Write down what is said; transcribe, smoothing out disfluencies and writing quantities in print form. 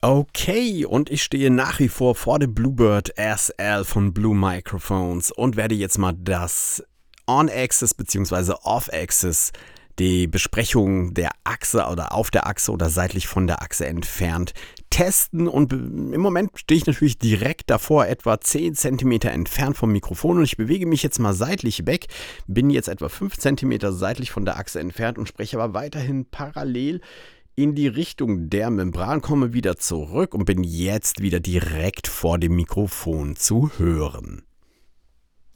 Okay, und ich stehe nach wie vor dem Bluebird SL von Blue Microphones und werde jetzt mal das On-Axis bzw. Off-Axis, die Besprechung der Achse oder auf der Achse oder seitlich von der Achse entfernt, testen. Und im Moment stehe ich natürlich direkt davor, etwa 10 Zentimeter entfernt vom Mikrofon, und ich bewege mich jetzt mal seitlich weg, bin jetzt etwa 5 Zentimeter seitlich von der Achse entfernt und spreche aber weiterhin parallel in die Richtung der Membran, komme wieder zurück und bin jetzt wieder direkt vor dem Mikrofon zu hören.